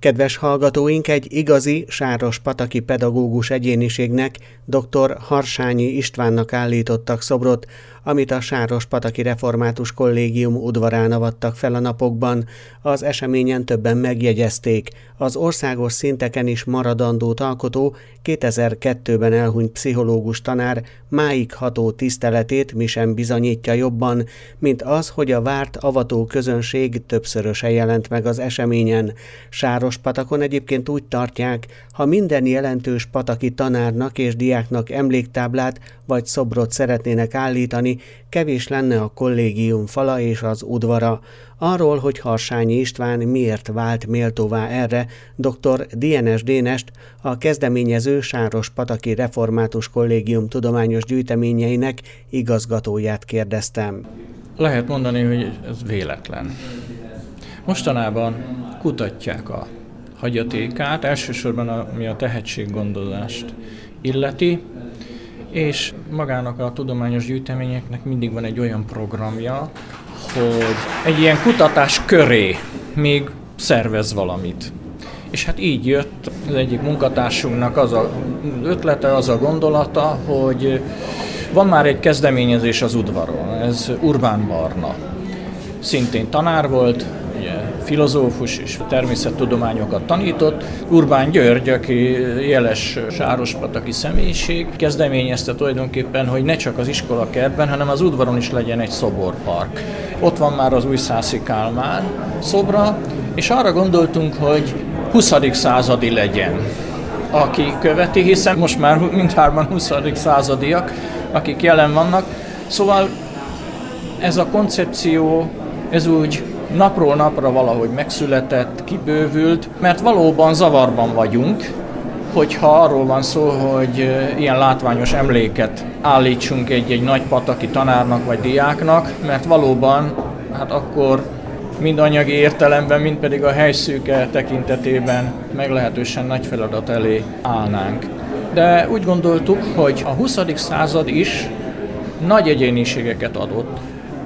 Kedves hallgatóink, egy igazi sárospataki pedagógus egyéniségnek, dr. Harsányi Istvánnak állítottak szobrot, amit a Sárospataki Református Kollégium udvarán avattak fel a napokban. Az eseményen többen megjegyezték. Az országos szinteken is maradandót alkotó, 2002-ben elhunyt pszichológus tanár máig ható tiszteletét mi sem bizonyítja jobban, mint az, hogy a várt avató közönség többszörösen jelent meg az eseményen. Sárospatakon egyébként úgy tartják, ha minden jelentős pataki tanárnak és diáknak emléktáblát vagy szobrot szeretnének állítani, kevés lenne a kollégium fala és az udvara. Arról, hogy Harsányi István miért vált méltóvá erre, dr. Dienes Dénest, a kezdeményező Sárospataki Református Kollégium tudományos gyűjteményeinek igazgatóját kérdeztem. Lehet mondani, hogy ez véletlen. Mostanában kutatják a hagyatékát, elsősorban ami a tehetséggondozást illeti, és magának a tudományos gyűjteményeknek mindig van egy olyan programja, hogy egy ilyen kutatás köré még szervez valamit. És hát így jött az egyik munkatársunknak az a ötlete, az a gondolata, hogy van már egy kezdeményezés az udvaron, ez Urbán Barna. Szintén tanár volt, filozófus és természettudományokat tanított. Urbán György, aki jeles sárospataki személyiség, kezdeményezte tulajdonképpen, hogy ne csak az iskolakertben, hanem az udvaron is legyen egy szoborpark. Ott van már az Újszászi Kálmán szobra, és arra gondoltunk, hogy 20. századi legyen, aki követi, hiszen most már mindhárman 20. századiak, akik jelen vannak. Szóval ez a koncepció, ez úgy napról napra valahogy megszületett, kibővült, mert valóban zavarban vagyunk, hogyha arról van szó, hogy ilyen látványos emléket állítsunk egy nagy pataki tanárnak vagy diáknak, mert valóban hát akkor mind anyagi értelemben, mind pedig a helyszűke tekintetében meglehetősen nagy feladat elé állnánk. De úgy gondoltuk, hogy a 20. század is nagy egyéniségeket adott,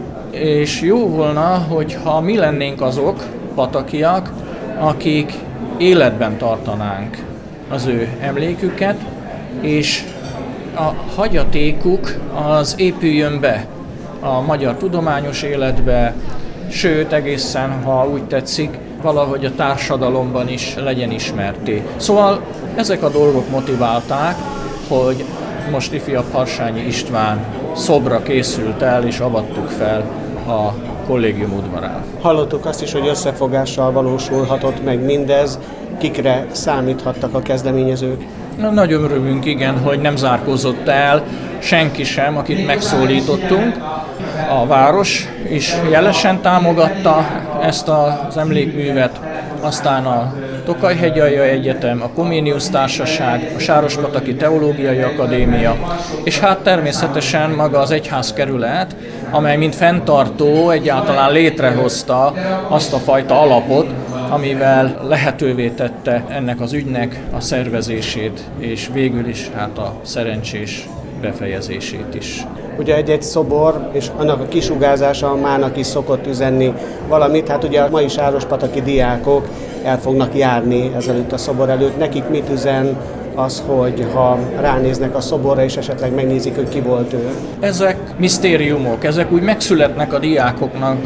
és jó volna, hogyha mi lennénk azok, patakiak, akik életben tartanánk az ő emléküket, és a hagyatékuk az épüljön be a magyar tudományos életbe, sőt egészen, ha úgy tetszik, valahogy a társadalomban is legyen ismerté. Szóval ezek a dolgok motiválták, hogy most ifjabb Harsányi István szobra készült el, és avattuk fel a kollégium udvarán. Hallottuk azt is, hogy összefogással valósulhatott meg mindez. Kikre számíthattak a kezdeményezők? Nagy örömünk, igen, hogy nem zárkózott el senki sem, akit megszólítottunk. A város is jelesen támogatta ezt az emlékművet, aztán a Tokaj-Hegyalja Egyetem, a Comenius Társaság, a Sárospataki Teológiai Akadémia, és hát természetesen maga az egyházkerület, amely mint fenntartó egyáltalán létrehozta azt a fajta alapot, amivel lehetővé tette ennek az ügynek a szervezését, és végül is hát a szerencsés befejezését is. Ugye egy szobor, és annak a kisugárzása mának is szokott üzenni valamit. Hát ugye a mai sárospataki diákok el fognak járni ezelőtt a szobor előtt. Nekik mit üzen az, hogy ha ránéznek a szoborra, és esetleg megnézik, hogy ki volt ő? Ezek misztériumok, ezek úgy megszületnek a diákoknak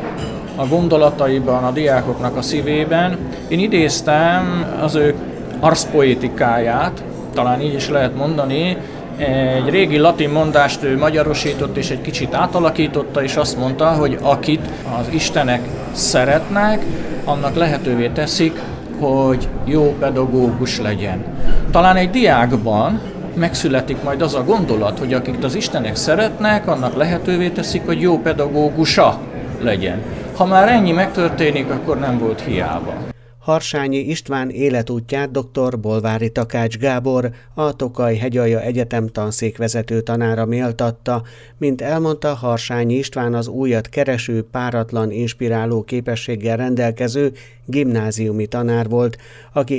a gondolataiban, a diákoknak a szívében. Én idéztem az ő arszpoétikáját, talán így is lehet mondani, egy régi latin mondást ő magyarosított és egy kicsit átalakította, és azt mondta, hogy akit az istenek szeretnek, annak lehetővé teszik, hogy jó pedagógus legyen. Talán egy diákban megszületik majd az a gondolat, hogy akit az istenek szeretnek, annak lehetővé teszik, hogy jó pedagógusa legyen. Ha már ennyi megtörténik, akkor nem volt hiába. Harsányi István életútját dr. Bolvári Takács Gábor, a Tokaj-Hegyalja Egyetem tanszékvezető tanára méltatta. Mint elmondta, Harsányi István az újat kereső, páratlan, inspiráló képességgel rendelkező, gimnáziumi tanár volt, aki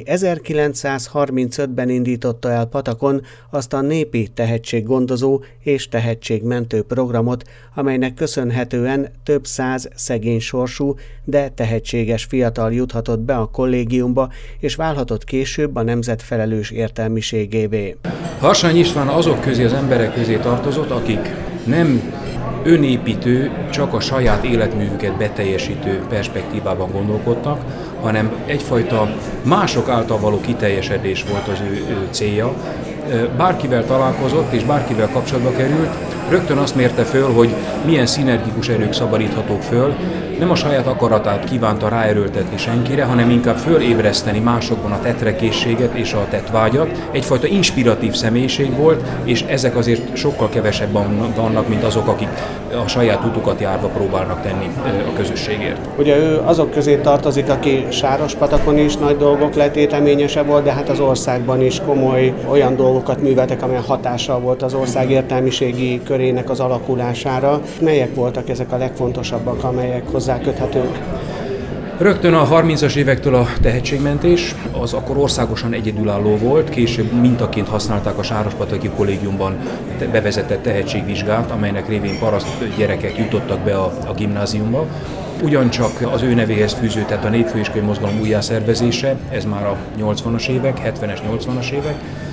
1935-ben indította el Patakon azt a népi tehetséggondozó és tehetségmentő programot, amelynek köszönhetően több száz szegény sorsú, de tehetséges fiatal juthatott be a kollégiumba, és válhatott később a nemzet felelős értelmiségévé. Harsányi István azok közé, az emberek közé tartozott, akik nem önépítő, csak a saját életművüket beteljesítő perspektívában gondolkodtak, hanem egyfajta mások által való kiteljesedés volt az ő célja. Bárkivel találkozott és bárkivel kapcsolatba került, rögtön azt mérte föl, hogy milyen szinergikus erők szabadíthatók föl. Nem a saját akaratát kívánta ráerőltetni senkire, hanem inkább fölébreszteni másokban a tetrekészséget és a tettvágyat. Egyfajta inspiratív személyiség volt, és ezek azért sokkal kevesebben vannak, mint azok, akik a saját utukat járva próbálnak tenni a közösségért. Ugye ő azok közé tartozik, aki Sárospatakon is nagy dolgok letéteményese volt, de hát az országban is komoly olyan dolgokat műveltek, amely hatással volt az ország értelmiségi körének az alakulására. Melyek voltak ezek a legfontosabbak, amelyek hozzá köthetők? Rögtön a 30-as évektől a tehetségmentés, az akkor országosan egyedülálló volt, később mintaként használták a Sárospataki kollégiumban bevezetett tehetségvizsgát, amelynek révén paraszt gyerekek jutottak be a gimnáziumba. Ugyancsak az ő nevéhez fűződött a Népfőiskolai Mozgalom újjászervezése, ez már a 80-as évek, 70-es, 80-as évek,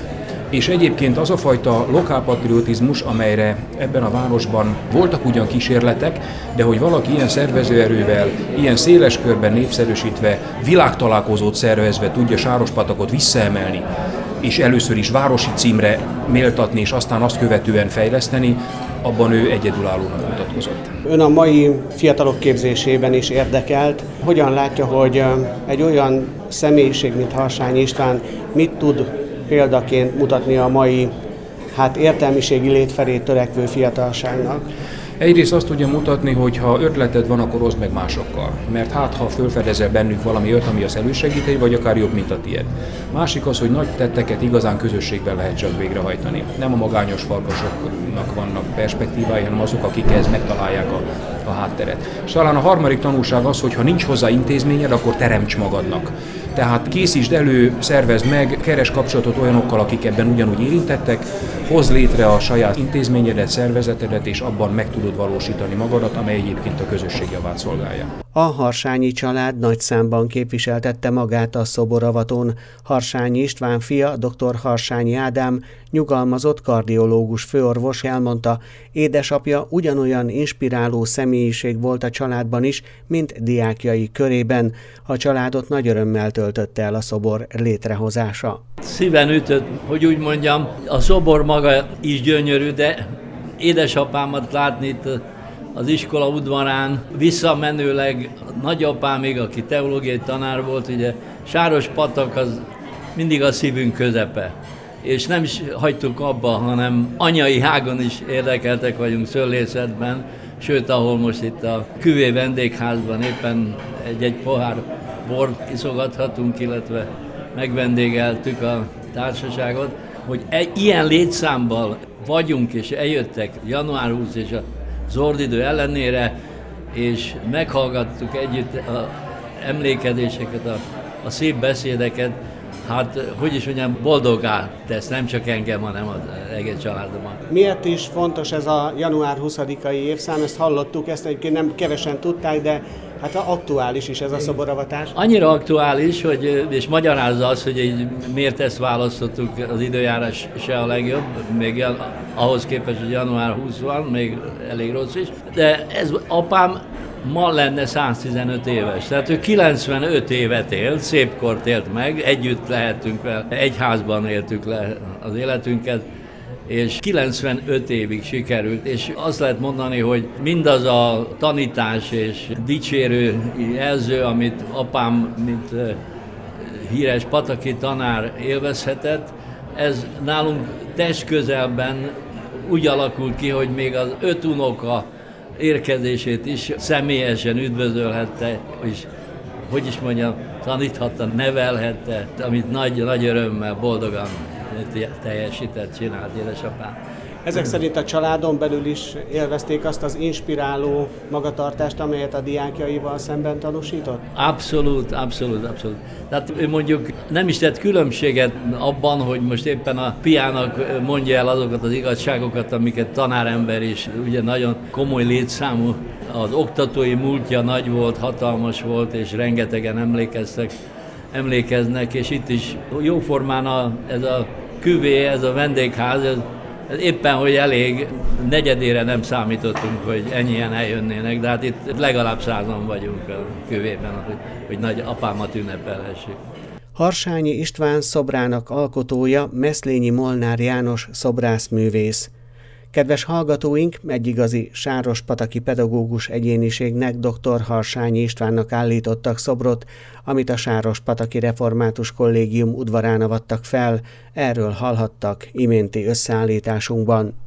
és egyébként az a fajta lokálpatriotizmus, amelyre ebben a városban voltak ugyan kísérletek, de hogy valaki ilyen szervezőerővel, ilyen széles körben népszerűsítve, világtalálkozót szervezve tudja Sárospatakot visszaemelni, és először is városi címre méltatni, és aztán azt követően fejleszteni, abban ő egyedülállónak mutatkozott. Ön a mai fiatalok képzésében is érdekelt. Hogyan látja, hogy egy olyan személyiség, mint Harsányi István mit tud példaként mutatni a mai értelmiségi lét felé törekvő fiatalságnak? Egyrészt azt tudja mutatni, hogy ha ötleted van, akkor oszd meg másokkal. Mert ha felfedezel bennük valami olyat, ami azt elősegíti, vagy akár jobb, mint a tiéd. Másik az, hogy nagy tetteket igazán közösségben lehet csak végrehajtani. Nem a magányos farkasoknak vannak perspektívái, hanem azok, akik ezt megtalálják a hátteret. És talán a harmadik tanulság az, hogy ha nincs hozzá intézményed, akkor teremts magadnak. Tehát készítsd elő, szervezd meg, keresd kapcsolatot olyanokkal, akik ebben ugyanúgy érintettek, hozd létre a saját intézményedet, szervezetedet, és abban meg tudod valósítani magadat, amely egyébként a közösség javát szolgálja. A Harsányi család nagy számban képviseltette magát a szoboravaton. Harsányi István fia, dr. Harsányi Ádám, nyugalmazott kardiológus főorvos elmondta, édesapja ugyanolyan inspiráló személyiség volt a családban is, mint diákjai körében. A családot nagy örömmel töltötte el a szobor létrehozása. Szíven ütött, hogy úgy mondjam, a szobor maga is gyönyörű, de édesapámat látni itt az iskola udvarán, visszamenőleg nagyapámig, aki teológiai tanár volt, ugye Sárospatak az mindig a szívünk közepe. És nem is hagytuk abba, hanem anyai ágon is érdekeltek vagyunk szőlészetben, sőt, ahol most itt a Küvé vendégházban éppen egy pohár bort iszogathatunk, illetve megvendégeltük a társaságot, hogy ilyen létszámmal vagyunk és eljöttek január 20 és a zordidő ellenére, és meghallgattuk együtt az emlékezéseket, a szép beszédeket, hogy is mondjam, boldoggá tesz, nem csak engem, hanem az egész családomat. Miért is fontos ez a január 20-ai évszám? Ezt hallottuk, ezt egyébként nem kevesen tudták, de aktuális is ez a szoboravatás. Annyira aktuális, és magyarázza azt, hogy miért ezt választottuk, az időjárás se a legjobb, még ahhoz képest, hogy január 20 van, még elég rossz is, de ez apám ma lenne 115 éves, tehát ő 95 évet élt, szép kort élt meg, együtt lehetünk vele, egy házban éltük le az életünket, és 95 évig sikerült, és azt lehet mondani, hogy mindaz a tanítás és dicsérő jelző, amit apám, mint híres pataki tanár élvezhetett, ez nálunk testközelben úgy alakult ki, hogy még az 5 unoka érkezését is személyesen üdvözölhette, és hogy is mondjam, taníthatta, nevelhette, amit nagy örömmel, boldogan teljesített, csinált édesapám. Ezek szerint a családon belül is élvezték azt az inspiráló magatartást, amelyet a diákjaival szemben tanúsított? Abszolút. Tehát ő mondjuk nem is tett különbséget abban, hogy most éppen a piának mondja el azokat az igazságokat, amiket tanárember is, ugye nagyon komoly létszámú, az oktatói múltja nagy volt, hatalmas volt, és rengetegen emlékeznek, és itt is jóformán ez a küvé, ez a vendégház, ez éppen, hogy elég, negyedére nem számítottunk, hogy ennyien eljönnének, de hát itt legalább 100-an vagyunk a küvében, hogy nagy apámat ünnepelhessük. Harsányi István szobrának alkotója Meszlényi Molnár János szobrászművész. Kedves hallgatóink, egy igazi sárospataki pedagógus egyéniségnek, dr. Harsányi Istvánnak állítottak szobrot, amit a Sárospataki Református Kollégium udvarán avattak fel. Erről hallhattak iménti összeállításunkban.